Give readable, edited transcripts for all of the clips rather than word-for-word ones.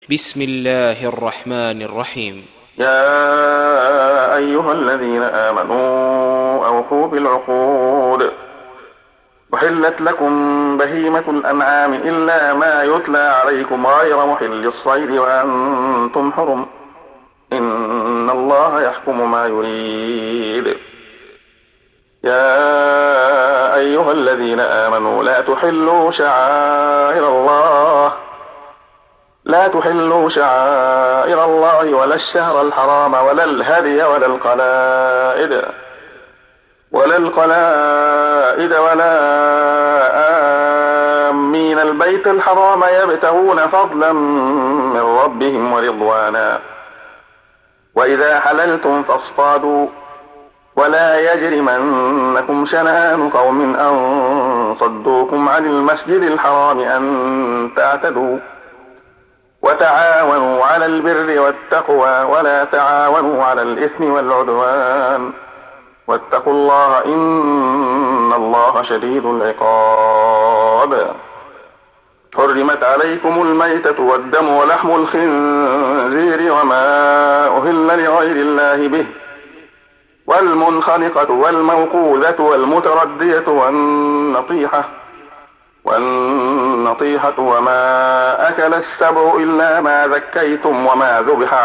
بسم الله الرحمن الرحيم. يا أيها الذين آمنوا أوفوا بالعقود. أحلت لكم بهيمة الأنعام إلا ما يتلى عليكم غير محل الصيد وأنتم حرم. إن الله يحكم ما يريد. يا أيها الذين آمنوا لا تحلوا شعائر الله ولا الشهر الحرام ولا الهدي ولا القلائد ولا آمين البيت الحرام يبتغون فضلا من ربهم ورضوانا. وإذا حللتم فاصطادوا ولا يجرمنكم شنآن قوم أن صدوكم عن المسجد الحرام أن تعتدوا. وتعاونوا على البر والتقوى ولا تعاونوا على الإثم والعدوان. واتقوا الله إن الله شديد العقاب. حرمت عليكم الميتة والدم ولحم الخنزير وما أهل لغير الله به والمنخنقة والموقوذة والمتردية والنطيحة وما أكل السبع إلا ما ذكيتم وما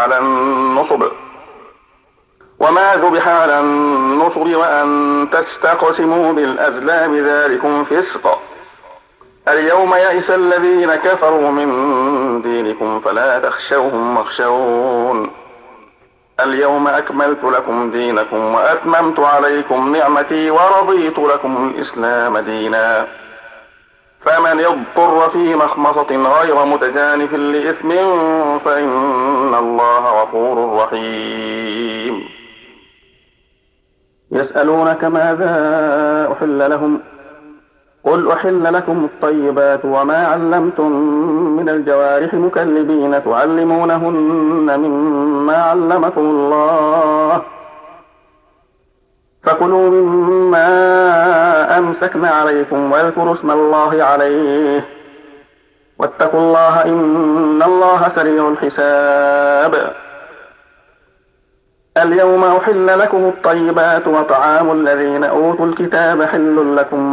ذبح على النصب وأن تستقسموا بالأزلام ذلكم فسق. اليوم يئس الذين كفروا من دينكم فلا تخشوهم واخشون. اليوم أكملت لكم دينكم وأتممت عليكم نعمتي ورضيت لكم الإسلام دينا. فمن اضطر في مخمصة غير متجانف لإثم فإن الله غفور رحيم. يسألونك ماذا أحل لهم قل أحل لكم الطيبات وما علمتم من الجوارح مكلبين تعلمونهن مما علمكم الله فكلوا مما أمسكن عليكم واذكروا اسم الله عليه واتقوا الله إن الله سريع الحساب. اليوم أحل لكم الطيبات وطعام الذين أوتوا الكتاب حل لكم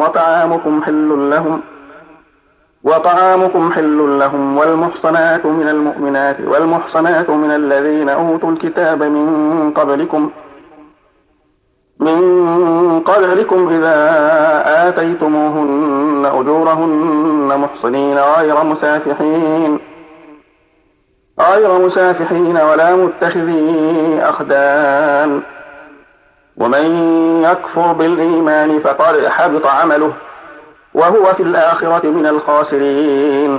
وطعامكم حل لهم والمحصنات من المؤمنات والمحصنات من الذين أوتوا الكتاب من قبلكم إذا آتيتموهن أجورهن محصنين غير مسافحين ولا متخذي أخدان. ومن يكفر بالإيمان فقد حبط عمله وهو في الآخرة من الخاسرين.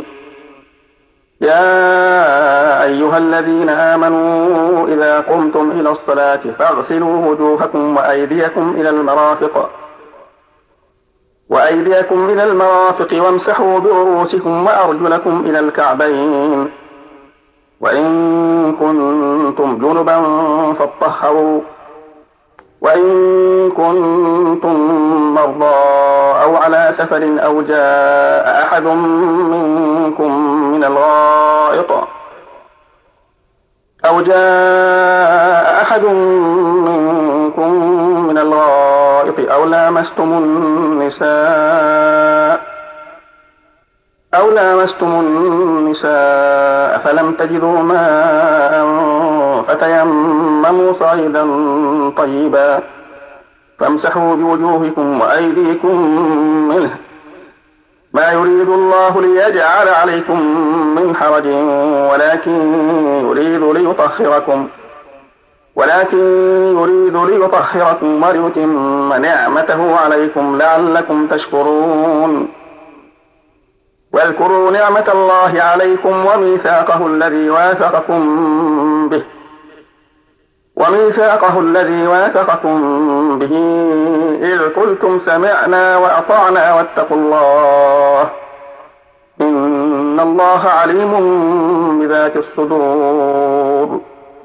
يا أيها الذين آمنوا إذا قمتم إلى الصلاة فاغسلوا وجوهكم وأيديكم إلى المرافق وامسحوا برؤوسكم وأرجلكم إلى الكعبين وإن كنتم جنبا فاطهروا وإن كنتم مرضى أو على سفر أو جاء أحد منكم من الغائط أو لامستم النساء فلم تجدوا ماء فتيمموا صعيدا طيبا فامسحوا بوجوهكم وأيديكم منه ما يريد الله ليجعل عليكم من حرج ولكن يريد ليطهركم وليتم نعمته عليكم لعلكم تشكرون. واذكروا نعمة الله عليكم وميثاقه الذي واثقكم به إذ قلتم سمعنا وأطعنا واتقوا الله إن الله عليم بذات الصدور.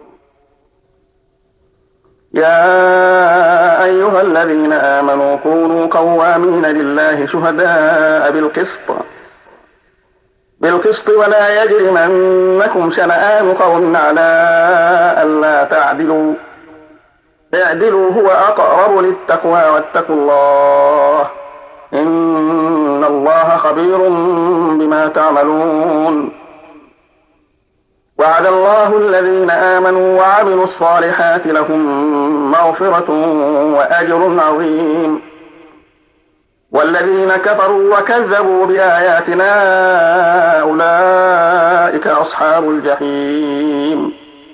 يا أيها الذين آمنوا كونوا قوامين لله شهداء بالقسط بالقسط ولا يجرمنكم شنآن قوم على ألا تعدلوا اعدلوا هو أقرب للتقوى واتقوا الله إن الله خبير بما تعملون. وعد الله الذين آمنوا وعملوا الصالحات لهم مغفرة وأجر عظيم. والذين كفروا وكذبوا بآياتنا أولئك أصحاب الجحيم.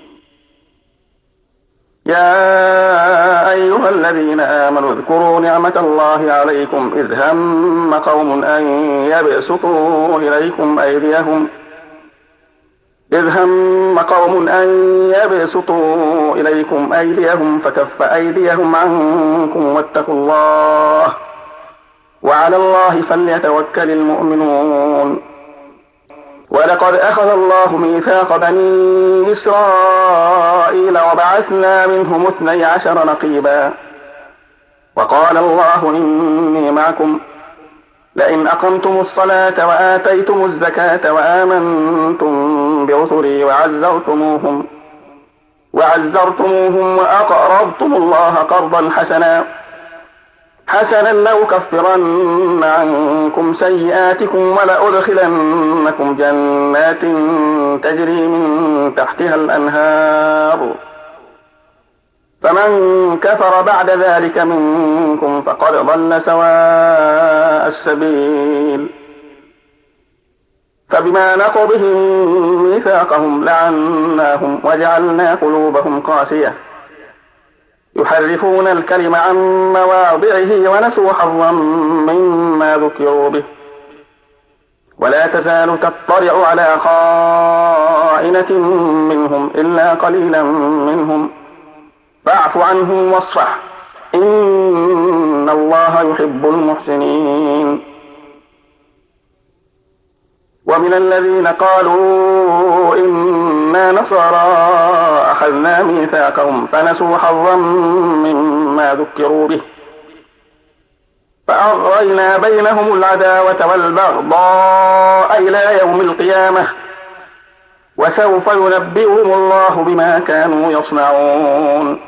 يا أيها الذين آمنوا اذكروا نعمة الله عليكم إذ هم قوم أن يبسطوا إليكم أيديهم فكف أيديهم عنكم واتقوا الله وعلى الله فليتوكل المؤمنون. ولقد أخذ الله ميثاق بني إسرائيل وبعثنا منهم 12 نقيبا وقال الله إني معكم لئن أقمتم الصلاة وآتيتم الزكاة وآمنتم برسلي وعزرتموهم وأقرضتم الله قرضا حسنا لأكفرن عنكم سيئاتكم ولأدخلنكم جنات تجري من تحتها الأنهار فمن كفر بعد ذلك منكم فقد ضل سواء السبيل. فبما نقضهم ميثاقهم لعناهم وجعلنا قلوبهم قاسية يحرفون الكلم عن مواضعه ونسوا حظا مما ذكروا به ولا تزال تطلع على خائنة منهم إلا قليلا منهم فاعف عنهم واصفح إن الله يحب المحسنين. ومن الذين قالوا إنا نصارى أخذنا ميثاقهم فنسوا حظا مما ذكروا به فأغرينا بينهم العداوة والبغضاء إلى يوم القيامة وسوف ينبئهم الله بما كانوا يصنعون.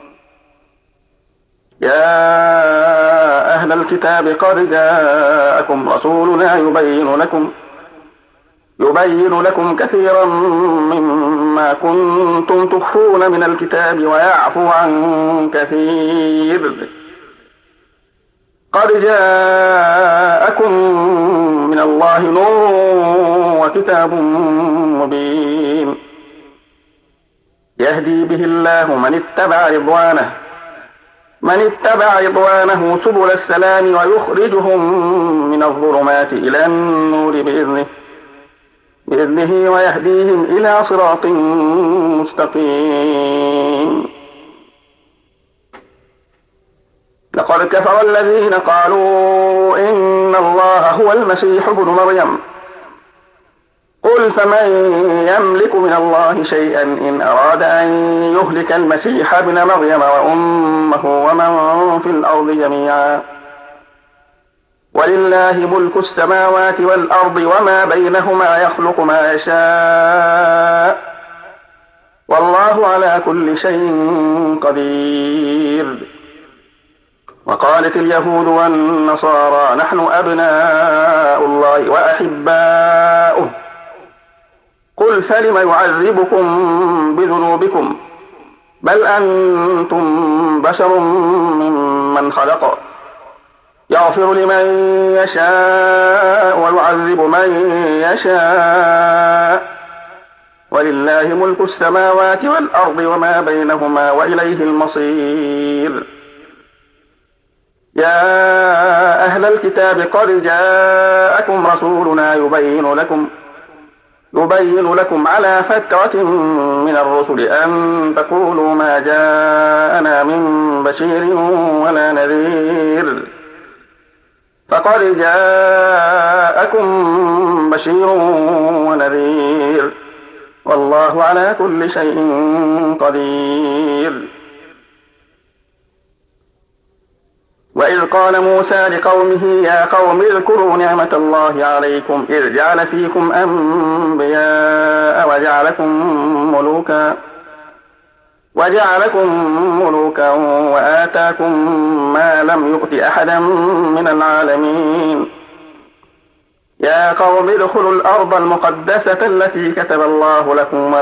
يا أهل الكتاب قد جاءكم رسولنا يبين لكم كثيرا مما كنتم تخفون من الكتاب ويعفو عن كثير. قد جاءكم من الله نور وكتاب مبين يهدي به الله من اتبع رضوانه سبل السلام ويخرجهم من الظلمات إلى النور بإذنه ويهديهم إلى صراط مستقيم. لقد كفر الذين قالوا إن الله هو المسيح ابن مريم قل فمن يملك من الله شيئا إن أراد أن يهلك المسيح ابن مريم وأمه ومن في الأرض جميعا ولله ملك السماوات والأرض وما بينهما يخلق ما يشاء والله على كل شيء قدير. وقالت اليهود والنصارى نحن أبناء الله وأحباؤه قل فلم يعذبكم بذنوبكم بل أنتم بشر ممن خلق يغفر لمن يشاء ويعذب من يشاء ولله ملك السماوات والأرض وما بينهما وإليه المصير. يا أهل الكتاب قد جاءكم رسولنا يبين لكم على فترة من الرسل أن تقولوا ما جاءنا من بشير ولا نذير فقد جاءكم بشير ونذير والله على كل شيء قدير. وإذ قال موسى لقومه يا قوم اذكروا نعمة الله عليكم إذ جعل فيكم أنبياء وجعلكم ملوكا وآتاكم ما لم يؤت أحدا من العالمين. يا قوم ادخلوا الأرض المقدسة التي كتب الله لكم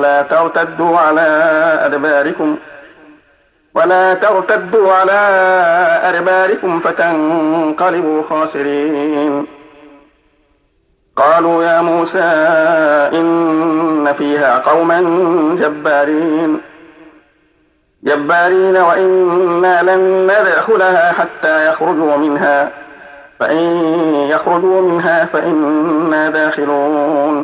ولا ترتدوا على أدباركم فتنقلبوا خاسرين. قالوا يا موسى إن فيها قوما جبارين وإنا لن ندخلها حتى يخرجوا منها فإن يخرجوا منها فإنا داخلون.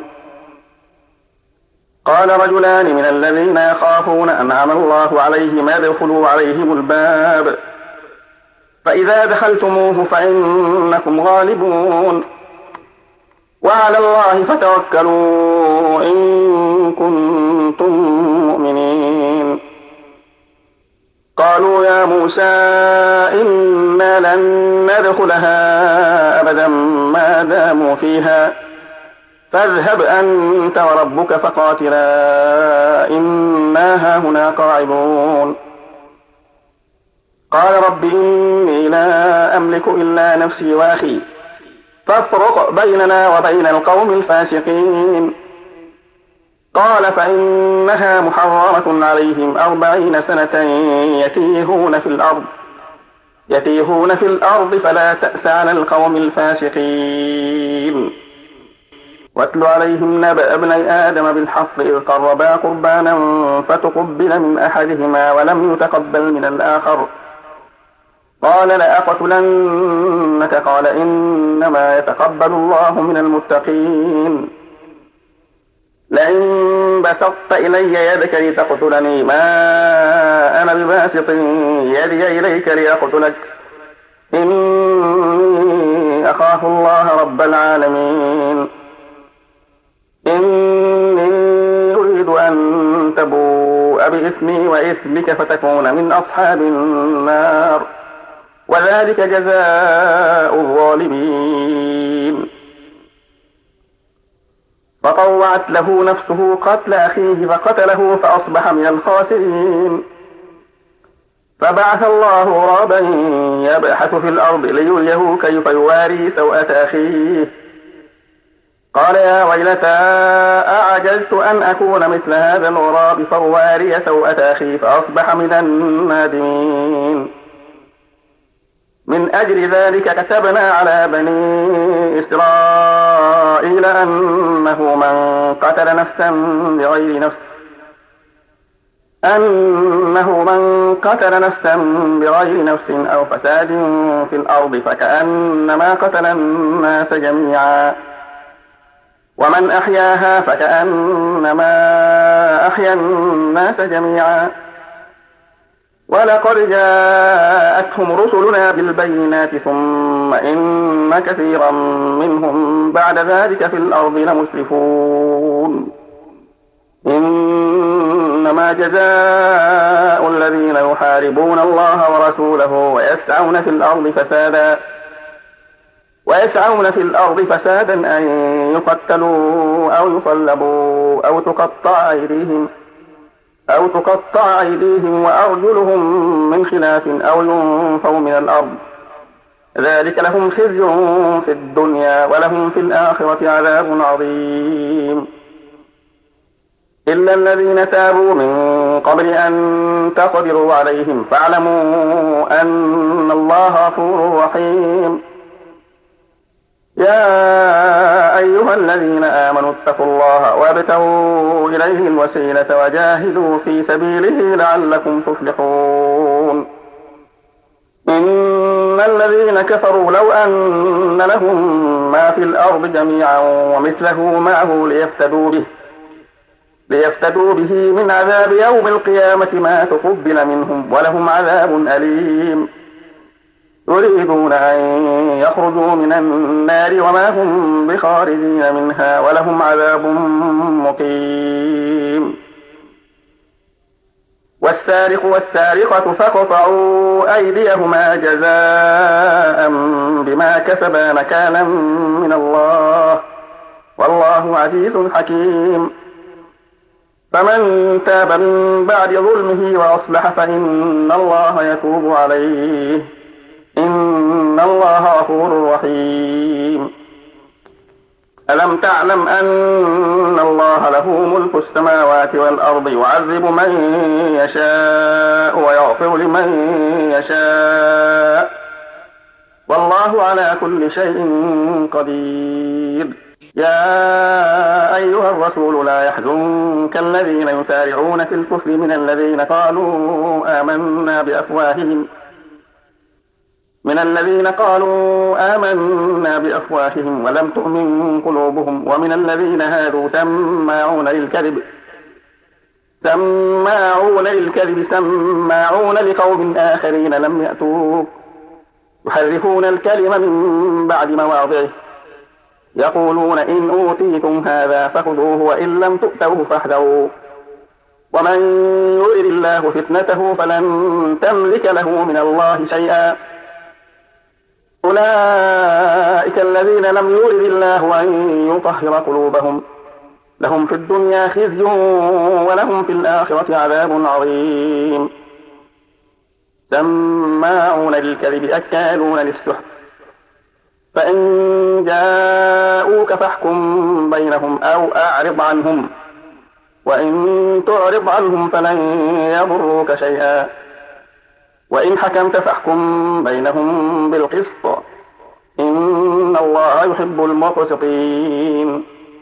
قال رجلان من الذين يخافون أنعم الله عليهم ادخلوا عليهم الباب فإذا دخلتموه فإنكم غالبون وعلى الله فتوكلوا إن كنتم مؤمنين. قالوا يا موسى إنا لن ندخلها أبدا ما داموا فيها فاذهب أنت وربك فقاتلا إنا هاهنا قاعدون. قال رب إني لا أملك إلا نفسي وأخي فافرق بيننا وبين القوم الفاسقين. قال فإنها محرمة عليهم 40 سنة يتيهون في الأرض فلا تأس على القوم الفاسقين. واتل عليهم نبأ ابني آدم بالحق إذ قربا قربانا فتقبل من أحدهما ولم يتقبل من الآخر قال لأقتلنك قال إنما يتقبل الله من المتقين. لئن بسطت إلي يدك لتقتلني ما أنا بباسط يدي إليك لأقتلك إني أخاف الله رب العالمين. إني أريد أن تبوء بإثمي وإثمك فتكون من أصحاب النار وذلك جزاء الظالمين. فطوعت له نفسه قتل أخيه فقتله فأصبح من الخاسرين. فبعث الله غرابا يبحث في الأرض ليريه كيف يواري سوءة أخيه قال يا ويلتى أعجزت أن أكون مثل هذا الغراب فواري سوءة أخي فأصبح من النادمين. من أجل ذلك كتبنا على بني إسرائيل أنه من قتل نفسا بغير نفس أو فساد في الأرض فكأنما قتل الناس جميعا ومن أحياها فكأنما أحيا الناس جميعا. ولقد جاءتهم رسلنا بالبينات ثم إن كثيرا منهم بعد ذلك في الأرض لمسرفون. إنما جزاء الذين يحاربون الله ورسوله ويسعون في الأرض فسادا أن يقتلوا أو يصلبوا أو تقطع أيديهم وأرجلهم من خلاف أو ينفوا من الأرض ذلك لهم خزي في الدنيا ولهم في الآخرة عذاب عظيم. إلا الذين تابوا من قبل أن تقدروا عليهم فاعلموا أن الله غفور رحيم. يا أيها الذين آمنوا اتقوا الله وابتغوا إليه الوسيلة وجاهدوا في سبيله لعلكم تفلحون. إن الذين كفروا لو أن لهم ما في الأرض جميعا ومثله معه ليفتدوا به من عذاب يوم القيامة ما تقبل منهم ولهم عذاب أليم. يريدون أن يخرجوا من النار وما هم بخارجين منها ولهم عذاب مقيم. والسارق والسارقة فاقطعوا أيديهما جزاء بما كسبا نكالا من الله والله عزيز حكيم. فمن تاب من بعد ظلمه وأصلح فإن الله يتوب عليه إن الله غفور رحيم. ألم تعلم أن الله له ملك السماوات والأرض يعذب من يشاء ويغفر لمن يشاء والله على كل شيء قدير. يا أيها الرسول لا يحزنك الذين يسارعون في الكفر من الذين قالوا آمنا بأفواههم ولم تؤمن قلوبهم ومن الذين هادوا سماعون للكذب سماعون لقوم آخرين لم يأتوك يحرفون الكلم من بعد مواضعه يقولون إن أوتيتم هذا فخذوه وإن لم تؤتوه فاحذروا ومن يرد الله فتنته فلن تملك له من الله شيئا. أولئك الذين لم يرد الله أن يطهر قلوبهم لهم في الدنيا خزي ولهم في الآخرة عذاب عظيم. سماعون للكذب أكالون للسحت فإن جاءوك فاحكم بينهم أو أعرض عنهم وإن تعرض عنهم فلن يضروك شيئا وإن حكمت فاحكم بينهم بالقسط إن الله يحب المقسطين.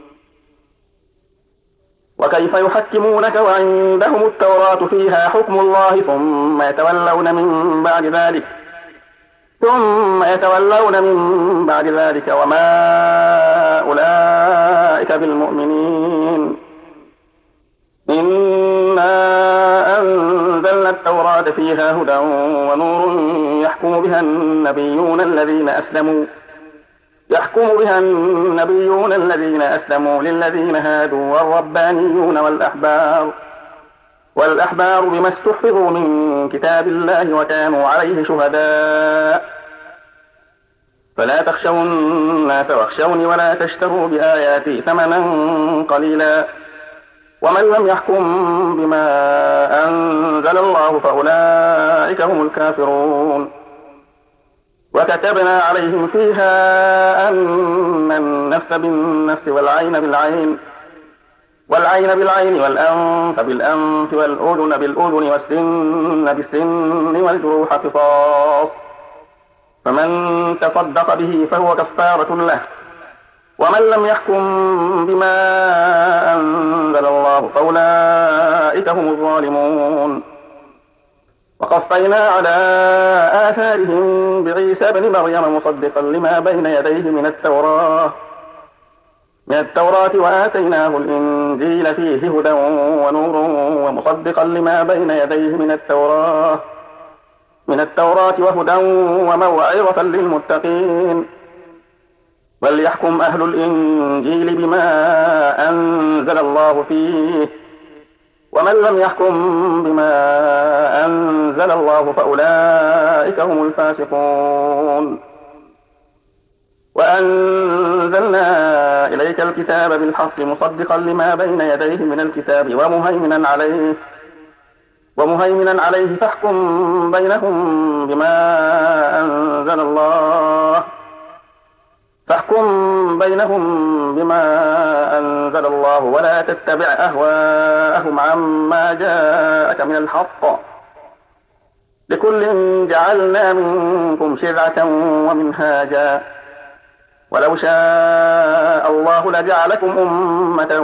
وكيف يحكمونك وعندهم التوراة فيها حكم الله ثم يتولون من بعد ذلك وما أولئك بالمؤمنين. إنا أنزلنا التوراة فيها هدى ونور يحكم بها النبيون الذين أسلموا للذين هادوا والربانيون والأحبار بما استحفظوا من كتاب الله وكانوا عليه شهداء فلا تخشوا الناس واخشوني ولا تشتروا بآياتي ثمنا قليلا ومن لم يحكم بما أنزل الله فأولئك هم الكافرون. وكتبنا عليهم فيها أن النفس بالنفس والعين بالعين والأنف بالأنف والأذن بالأذن والسن بالسن والجروح قصاص فمن تصدق به فهو كفارة له ومن لم يحكم بما أنزل الله فأولئك هم الظالمون. وقفينا على آثارهم بعيسى بن مريم مصدقا لما بين يديه من التوراة وآتيناه الإنجيل فيه هدى ونور ومصدقا لما بين يديه من التوراة وهدى وموعظة للمتقين. وليحكم أهل الإنجيل بما أنزل الله فيه ومن لم يحكم بما أنزل الله فأولئك هم الفاسقون. وأنزلنا إليك الكتاب بالحق مصدقا لما بين يديه من الكتاب ومهيمنا عليه فاحكم بينهم بما أنزل الله ولا تتبع أهواءهم عما جاءك من الحق لكل جعلنا منكم شرعة ومنهاجا ولو شاء الله لجعلكم أمة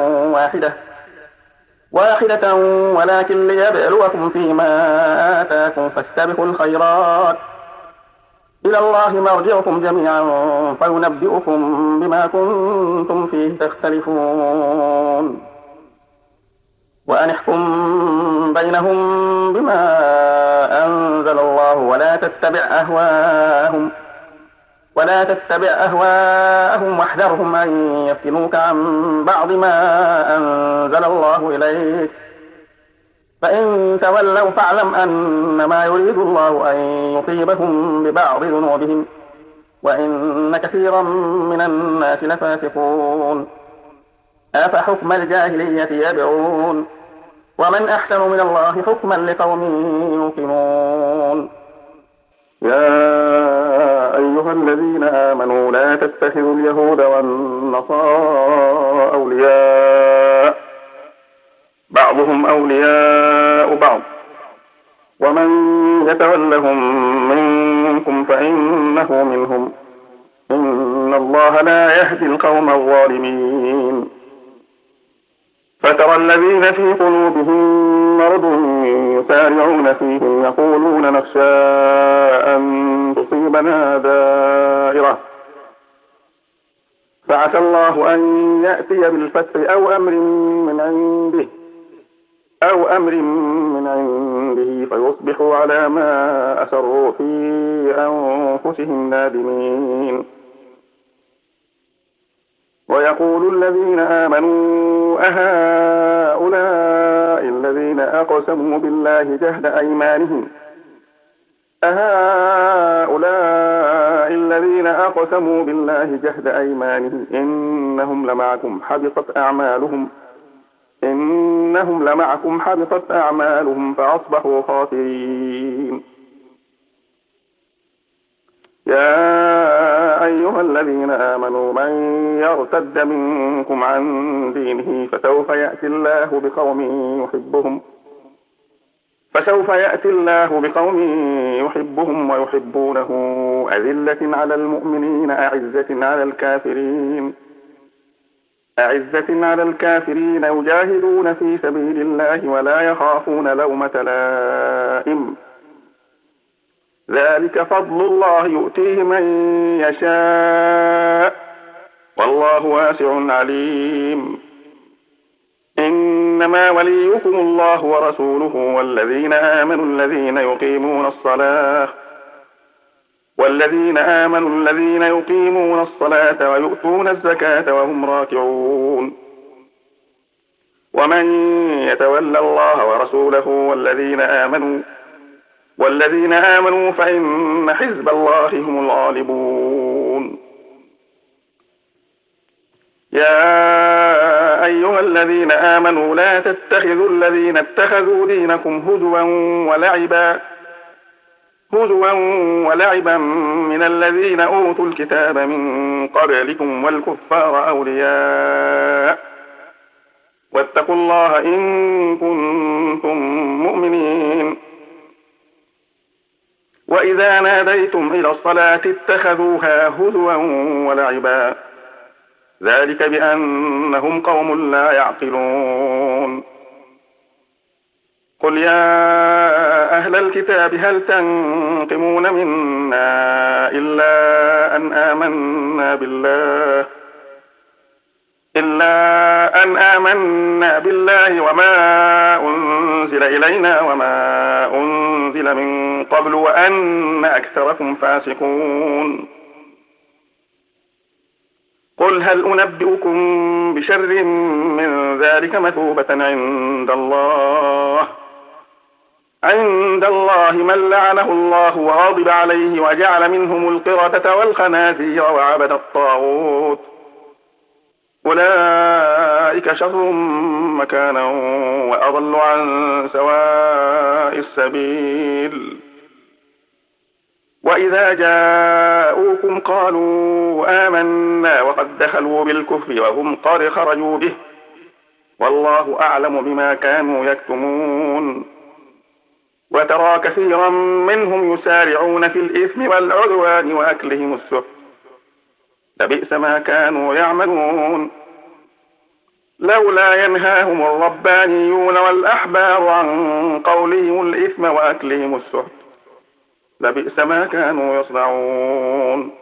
واحدة ولكن ليبلوكم فيما آتاكم فاستبقوا الخيرات إلى الله مرجعكم جميعا فينبئكم بما كنتم فيه تختلفون. وأن احكم بينهم بما أنزل الله ولا تتبع أهواءهم واحذرهم أن يفتنوك عن بعض ما أنزل الله إليك فإن تولوا فاعلم أنما يريد الله أن يصيبهم ببعض ذنوبهم وإن كثيرا من الناس لفاسقون. أفحكم الجاهلية يبغون ومن أحسن من الله حكما لقوم يوقنون. يا أيها الذين آمنوا لا تتخذوا اليهود والنصارى أولياء بعضهم أولياء بعض ومن يتولهم منكم فإنه منهم إن الله لا يهدي القوم الظالمين. فترى الذين في قلوبهم مرض يسارعون فيهم يقولون نخشى أن تصيبنا دائرة فعسى الله أن يأتي بالفتح أو أمر من عنده فيصبحوا على ما أسروا في أنفسهم نادمين. ويقول الذين آمنوا أهؤلاء الذين أقسموا بالله جهد أيمانهم إنهم لمعكم حبطت أعمالهم فأصبحوا خاسرين. يا أيها الذين آمنوا من يرتد منكم عن دينه فسوف يأتي الله بقوم يحبهم ويحبونه أذلة على المؤمنين أعزة على الكافرين يجاهدون في سبيل الله ولا يخافون لومة لائم. ذلك فضل الله يؤتيه من يشاء والله واسع عليم. إنما وليكم الله ورسوله والذين آمنوا الذين يقيمون الصلاة ويؤتون الزكاة وهم راكعون. ومن يتول الله ورسوله والذين آمنوا فإن حزب الله هم الغالبون. يا أيها الذين آمنوا لا تتخذوا الذين اتخذوا دينكم هزوا ولعبا من الذين أوتوا الكتاب من قبلكم والكفار أولياء واتقوا الله إن كنتم مؤمنين. وإذا ناديتم إلى الصلاة اتخذوها هزوا ولعبا ذلك بأنهم قوم لا يعقلون. قل يا أهل الكتاب هل تنقمون منا إلا أن آمنا بالله وما أنزل إلينا وما أنزل من قبل وأن أكثركم فاسقون. قل هل أنبئكم بشر من ذلك مثوبة عند الله من لعنه الله وغضب عليه وجعل منهم القردة والخنازير وعبد الطاغوت أولئك شر مكانا وأضل عن سواء السبيل. وإذا جاءوكم قالوا آمنا وقد دخلوا بالكفر وهم قد خرجوا به والله أعلم بما كانوا يكتمون. وترى كثيرا منهم يسارعون في الإثم والعدوان وأكلهم السحت لبئس ما كانوا يعملون. لولا ينهاهم الربانيون والأحبار عن قولهم الإثم وأكلهم السحت لبئس ما كانوا يصنعون.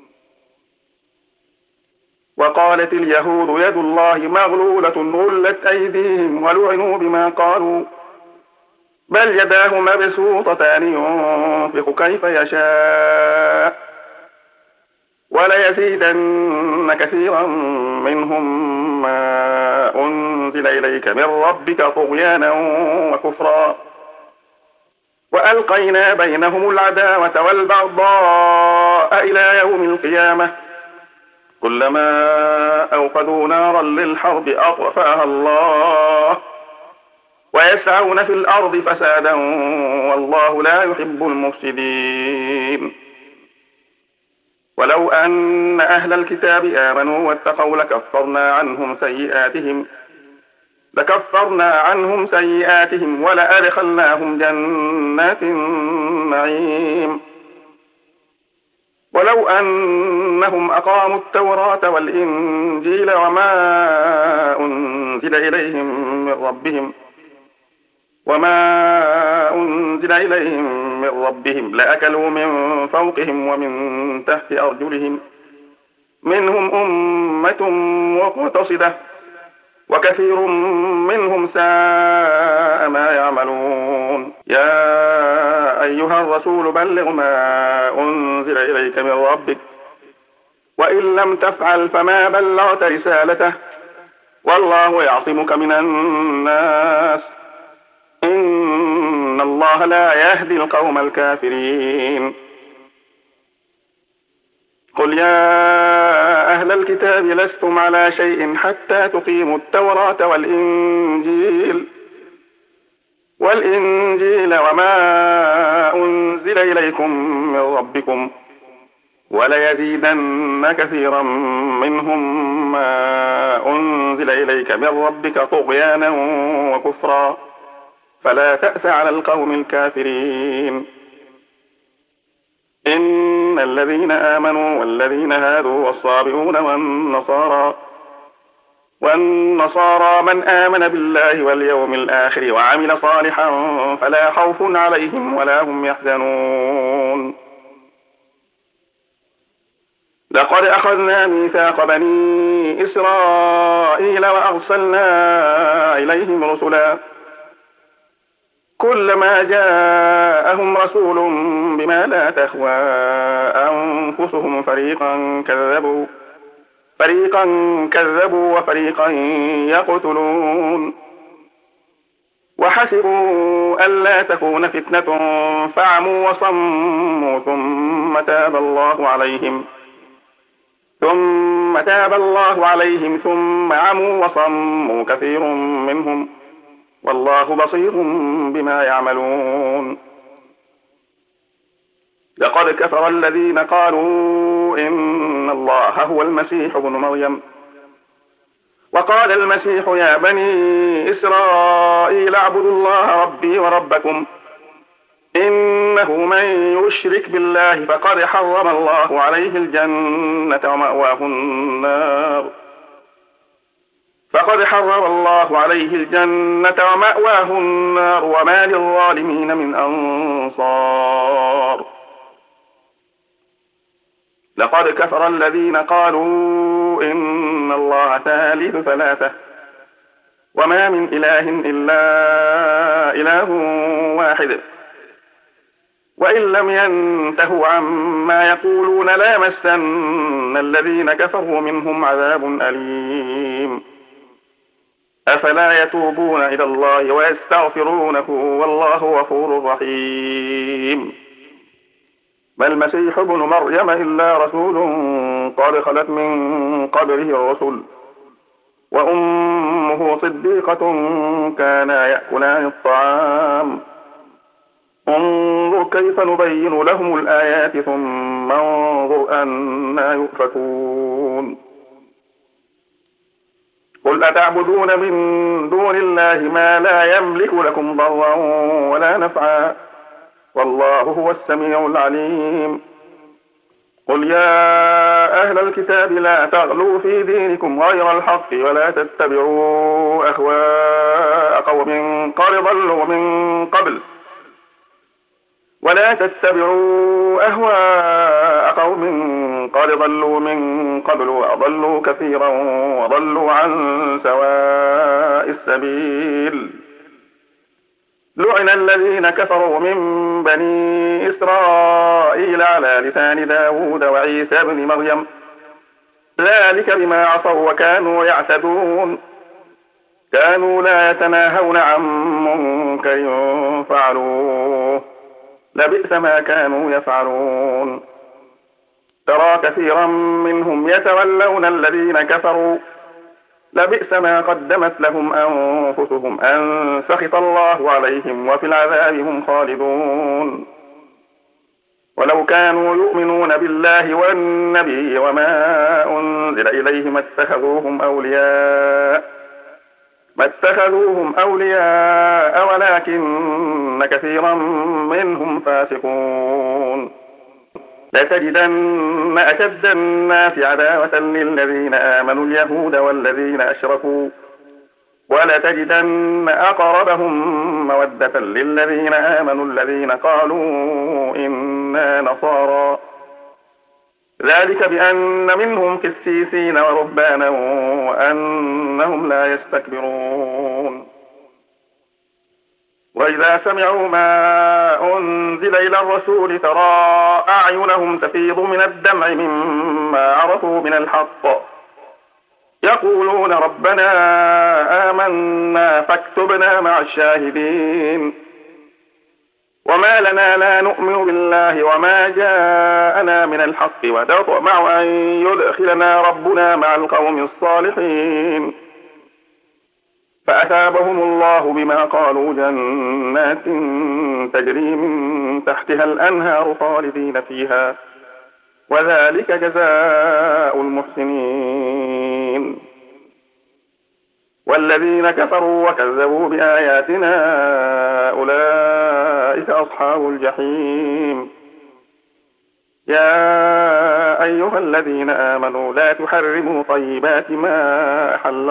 وقالت اليهود يد الله مغلولة غلت أيديهم ولعنوا بما قالوا بل يداه مبسوطتان ينفق كيف يشاء وليزيدن كثيرا منهم ما أنزل أنزل إليك من ربك طغيانا وكفرا وألقينا بينهم العداوة والبغضاء إلى يوم القيامة كلما أوقدوا نارا للحرب أطفأها الله ويسعون في الأرض فسادا والله لا يحب المفسدين ولو أن أهل الكتاب آمنوا واتقوا لكفرنا عنهم سيئاتهم ولأدخلناهم جنات النعيم ولو أنهم أقاموا التوراة والإنجيل وما أنزل إليهم من ربهم لأكلوا من فوقهم ومن تحت أرجلهم منهم أمة مقتصدة وكثير منهم ساء ما يعملون يا أيها الرسول بلغ ما أنزل إليك من ربك وإن لم تفعل فما بلغت رسالته والله يعصمك من الناس إن الله لا يهدي القوم الكافرين قل يا أهل الكتاب لستم على شيء حتى تقيموا التوراة والإنجيل وما أنزل إليكم من ربكم وليزيدن كثيرا منهم ما أنزل إليك من ربك طغيانا وكفرا فلا تأس على القوم الكافرين إن الذين آمنوا والذين هادوا والصابئون والنصارى من آمن بالله واليوم الآخر وعمل صالحا فلا خوف عليهم ولا هم يحزنون لقد أخذنا ميثاق بني إسرائيل وأرسلنا إليهم رسلا كلما جاءهم رسول بما لا تهوى أنفسهم فريقا كذبوا وفريقا يقتلون وحسبوا ألا تكون فتنة فعموا وصموا ثم تاب الله عليهم ثم عموا وصموا كثير منهم والله بصير بما يعملون لقد كفر الذين قالوا إن الله هو المسيح ابن مريم وقال المسيح يا بني إسرائيل اعبدوا الله ربي وربكم إنه من يشرك بالله فقد حرم الله عليه الجنة ومأواه النار وما للظالمين من أنصار لقد كفر الذين قالوا إن الله ثالث ثلاثة وما من إله إلا إله واحد وإن لم ينتهوا عما يقولون ليمسن الذين كفروا منهم عذاب أليم أفلا يتوبون إلى الله ويستغفرونه والله غفور رحيم ما المسيح ابن مريم إلا رسول قد خلت من قبله الرسل وأمه صديقة كانا يأكلان الطعام انظر كيف نبين لهم الآيات ثم انظر أنى يؤفكون قل أتعبدون من دون الله ما لا يملك لكم ضرا ولا نفعا والله هو السميع العليم قل يا أهل الكتاب لا تغلوا في دينكم غير الحق ولا تتبعوا أهواء قوم قد ضلوا من قبل وأضلوا كثيرا وضلوا عن سواء السبيل لعن الذين كفروا من بني إسرائيل على لسان داود وعيسى بن مريم ذلك بما عصوا وكانوا يعتدون كانوا لا يتناهون عن منكر فعلوه لبئس ما كانوا يفعلون ترى كثيرا منهم يتولون الذين كفروا لبئس ما قدمت لهم أنفسهم أن سخط الله عليهم وفي العذاب هم خالدون ولو كانوا يؤمنون بالله والنبي وما أنزل إليه ما اتخذوهم أولياء ولكن كثيرا منهم فاسقون لتجدن أشد الناس عداوة للذين آمنوا اليهود والذين أشركوا ولتجدن أقربهم مودة للذين آمنوا الذين قالوا إنا نصارى ذلك بأن منهم قسيسين ورهبانا وأنهم لا يستكبرون وإذا سمعوا ما أنزل إلى الرسول ترى أعينهم تفيض من الدمع مما عرفوا من الحق يقولون ربنا آمنا فاكتبنا مع الشاهدين وما لنا لا نؤمن بالله وما جاءنا من الحق ونطمع أن يدخلنا ربنا مع القوم الصالحين فأثابهم الله بما قالوا جنات تجري من تحتها الأنهار خالدين فيها وذلك جزاء المحسنين والذين كفروا وكذبوا بآياتنا أولئك أصحاب الجحيم يا أيها الذين آمنوا لا تحرموا طيبات ما أحل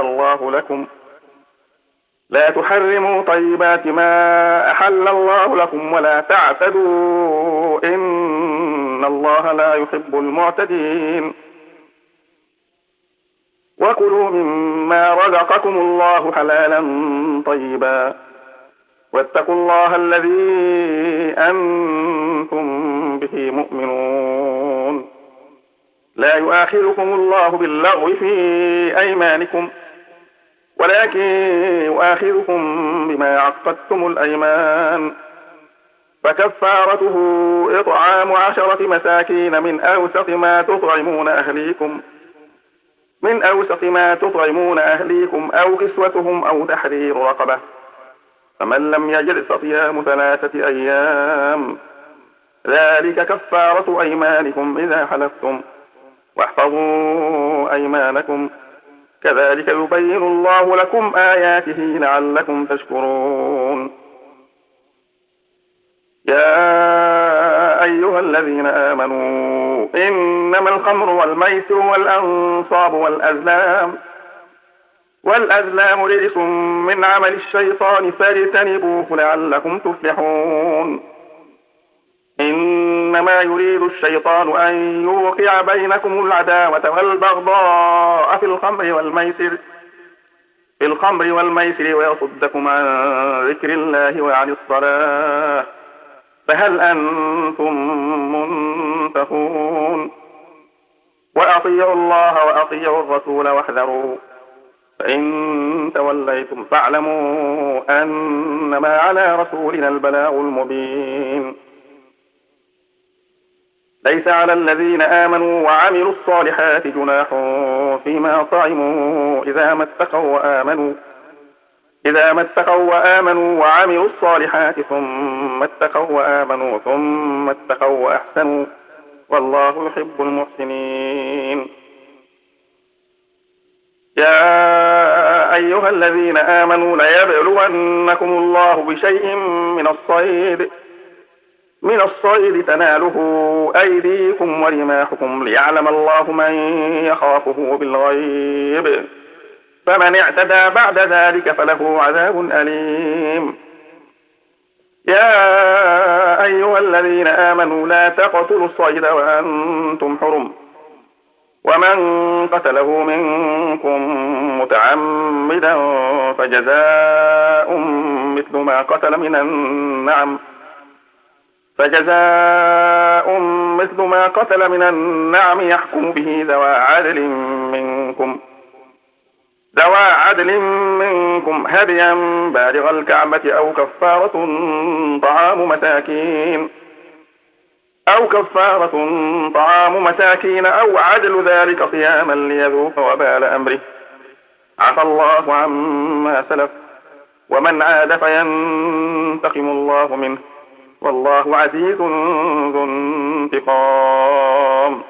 الله لكم ولا تعتدوا إن الله لا يحب المعتدين وكلوا مما رزقكم الله حلالا طيبا واتقوا الله الذي أنتم به مؤمنون لا يؤاخذكم الله باللغو في أيمانكم ولكن يؤاخذكم بما عقدتم الأيمان فكفارته إطعام 10 مساكين من أوسط ما تطعمون أهليكم أو كسوتهم أو تحرير رقبة فمن لم يجد فصيام 3 أيام ذلك كفارة أيمانكم إذا حلفتم واحفظوا أيمانكم كذلك يبين الله لكم آياته لعلكم تشكرون يا أيها الذين آمنوا إنما الخمر والميسر والأنصاب والأزلام رجس من عمل الشيطان فاجتنبوه لعلكم تفلحون إنما يريد الشيطان أن يوقع بينكم العداوة والبغضاء في الخمر والميسر ويصدكم عن ذكر الله وعن الصلاة فهل أنتم منتهون وأطيعوا الله وأطيعوا الرسول واحذروا فإن توليتم فاعلموا أنما على رسولنا البلاغ المبين ليس على الذين آمنوا وعملوا الصالحات جناح فيما طعموا إذا ما اتقوا وآمنوا وعملوا الصالحات ثم اتقوا وأحسنوا والله يحب المحسنين يا أيها الذين آمنوا ليبلونكم الله بشيء من الصيد تناله أيديكم ورماحكم ليعلم الله من يخافه بالغيب فمن اعتدى بعد ذلك فله عذاب أليم يا أيها الذين آمنوا لا تقتلوا الصيد وأنتم حرم ومن قتله منكم متعمدا فجزاء مثل ما قتل من النعم يحكم به ذوى عدل منكم ذوى عدل منكم هديا بالغ الكعبة أو كفارة مساكين أو عدل ذلك صياما ليذوق وبال أمره. عفى الله عما سلف ومن عاد فينتقم الله منه والله عزيز ذو انتقام.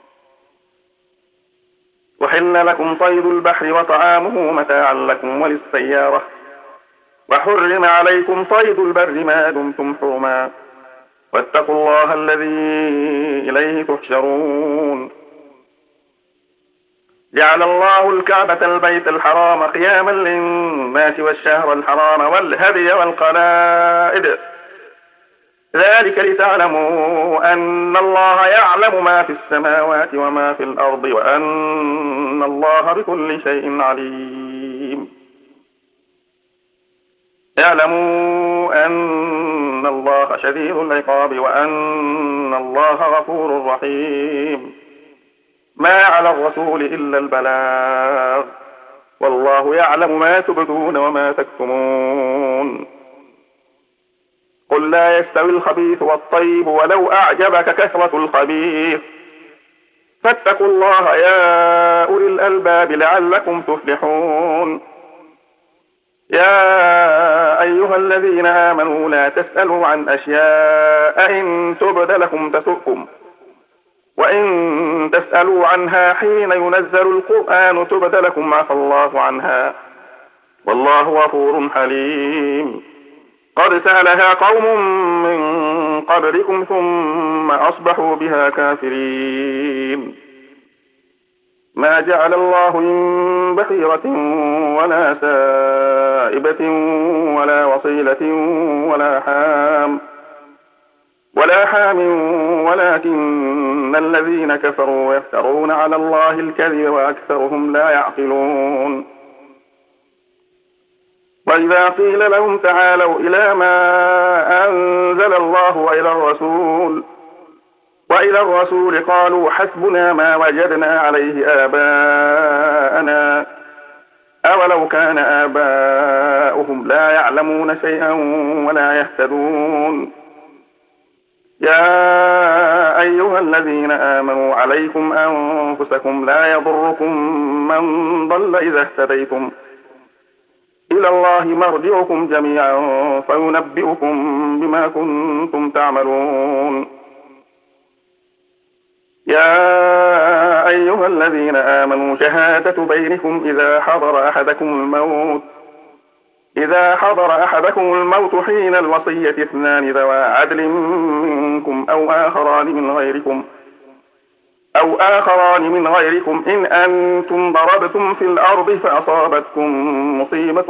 وحل لكم صيد البحر وطعامه متاعا لكم وللسيارة وحرم عليكم صيد البر ما دمتم حرما واتقوا الله الذي إليه تحشرون. جعل الله الكعبة البيت الحرام قياما للناس والشهر الحرام والهدي والقلائد ذلك لتعلموا أن الله يعلم ما في السماوات وما في الأرض وأن الله بكل شيء عليم. اعلموا أن الله شديد العقاب وأن الله غفور رحيم. ما على الرسول إلا البلاغ والله يعلم ما تبدون وما تكتمون. قل لا يستوي الخبيث والطيب ولو أعجبك كثرة الخبيث فاتقوا الله يا أولي الألباب لعلكم تفلحون. يا أيها الذين آمنوا لا تسألوا عن أشياء إن تبد لكم تسؤكم وإن تسألوا عنها حين ينزل القرآن تبد لكم عفى الله عنها والله غفور حليم. قد سألها قوم من قبلكم ثم أصبحوا بها كافرين. ما جعل الله من بحيرة ولا سائبة ولا وصيلة ولا حام ولكن الذين كفروا يفترون على الله الكذب وأكثرهم لا يعقلون. وإذا قيل لهم تعالوا إلى ما أنزل الله وإلى الرسول قالوا حسبنا ما وجدنا عليه آباءنا أولو كان آباؤهم لا يعلمون شيئا ولا يهتدون. يا أيها الذين آمنوا عليكم أنفسكم لا يضركم من ضل إذا اهتديتم إلى الله مرجعكم جميعا فينبئكم بما كنتم تعملون. يا أيها الذين آمنوا شهادة بينكم إذا حضر أحدكم الموت حين الوصية اثنان ذوى عدل منكم أو آخران من غيركم إن أنتم ضربتم في الأرض فأصابتكم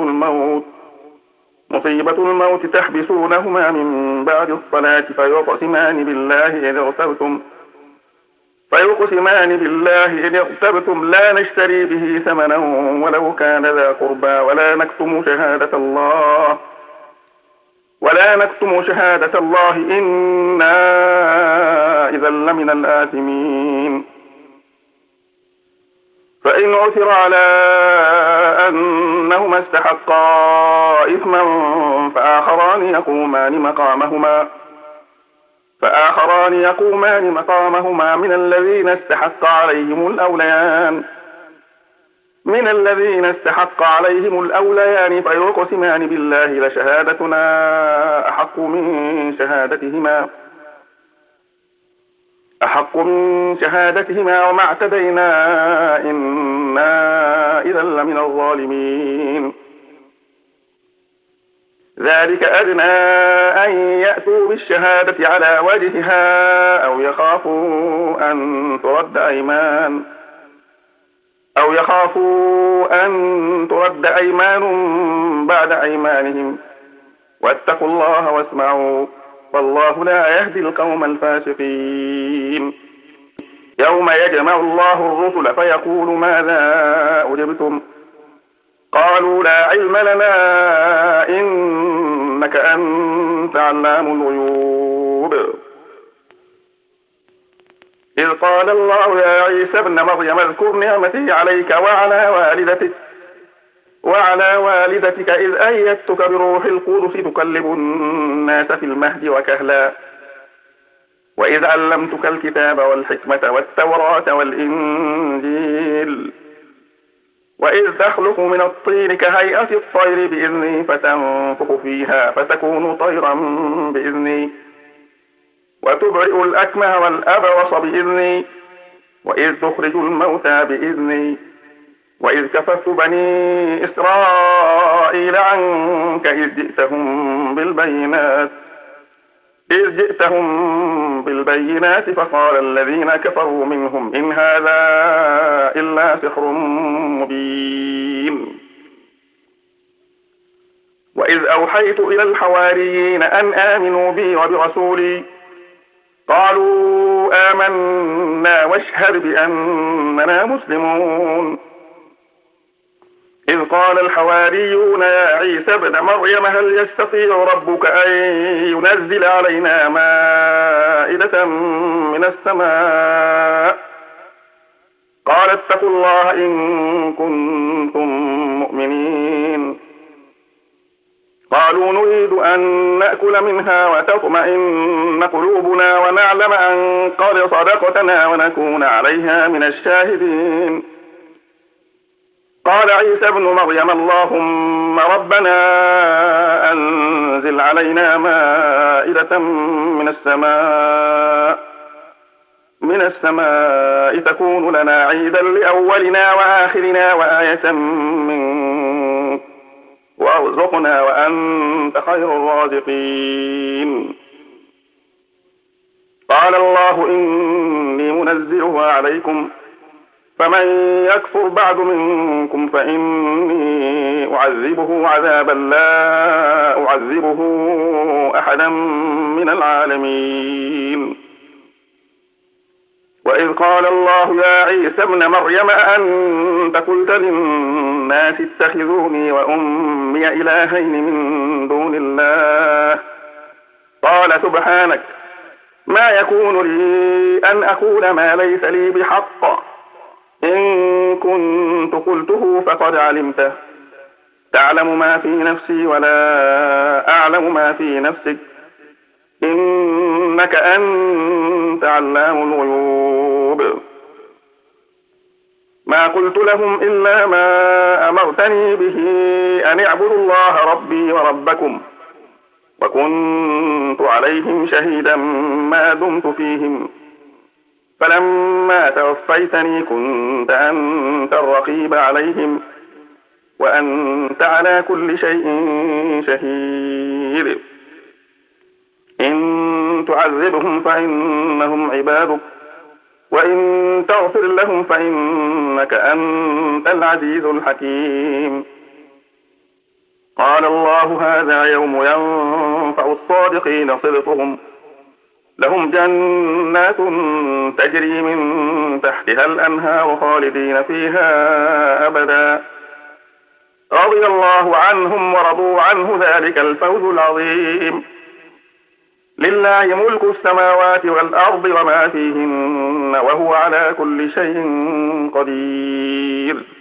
مصيبة الموت تحبسونهما من بعد الصلاة فيقسمان بالله إن ارتبتم لا نشتري به ثمنا ولو كان ذا قربى ولا نكتم شهادة الله إنا إذا لمن الآثمين. فإن عثر على أنهما استحقا إثما فآخران يقومان مقامهما من الذين استحق عليهم الأوليان فيقسمان بالله لشهادتنا أحق من شهادتهما وما اعتدينا إنا إذا لمن الظالمين. ذلك أدنى أن يأتوا بالشهادة على وجهها أو يخافوا أن ترد أيمان بعد أيمانهم واتقوا الله واسمعوا والله لا يهدي القوم الفاسقين. يوم يجمع الله الرسل فيقول ماذا أجبتم قالوا لا علم لنا إنك أنت علام الغيوب. إذ قال الله يا عيسى ابن مريم اذكر نعمتي عليك وعلى والدتك وعلى والدتك إذ أيدتك بروح القدس تكلم الناس في المهد وكهلا وإذ علمتك الكتاب والحكمة والتوراة والإنجيل وإذ تخلق من الطين كهيئة الطير بإذني فتنفخ فيها فتكون طيرا بإذني وتبرئ الأكمه والأبرص بإذني وإذ تخرج الموتى بإذني وإذ كففت بني إسرائيل عنك إذ جئتهم بالبينات فقال الذين كفروا منهم إن هذا إلا سحر مبين وإذ أوحيت إلى الحواريين أن آمنوا بي وبرسولي قالوا آمنا واشهد بأننا مسلمون إذ قال الحواريون يا عيسى ابن مريم هل يستطيع ربك أن ينزل علينا مائدة من السماء قال اتقوا الله إن كنتم مؤمنين قالوا نريد أن نأكل منها وتطمئن قلوبنا ونعلم أن قد صدقتنا ونكون عليها من الشاهدين قال عيسى ابن مريم اللهم ربنا أنزل علينا مائدة من السماء تكون لنا عيدا لأولنا وآخرنا وآية منك وارزقنا وأنت خير الرازقين قال الله إني منزلها عليكم فمن يكفر بعد منكم فإني أعذبه عذابا لا أعذبه أحدا من العالمين وإذ قال الله يا عيسى ابن مريم أأنت قلت للناس اتخذوني وأمي إلهين من دون الله قال سبحانك ما يكون لي أن أقول ما ليس لي بحق إن كنت قلته فقد علمته تعلم ما في نفسي ولا أعلم ما في نفسك إنك أنت علام الغيوب ما قلت لهم إلا ما أمرتني به أن اعبدوا الله ربي وربكم وكنت عليهم شهيدا ما دمت فيهم فلما توفيتني كنت أنت الرقيب عليهم وأنت على كل شيء شهيد إن تعذبهم فإنهم عبادك وإن تغفر لهم فإنك أنت العزيز الحكيم قال الله هذا يوم ينفع الصادقين صدقهم لهم جنات تجري من تحتها الأنهار خالدين فيها أبدا رضي الله عنهم ورضوا عنه ذلك الفوز العظيم لله ملك السماوات والأرض وما فيهن وهو على كل شيء قدير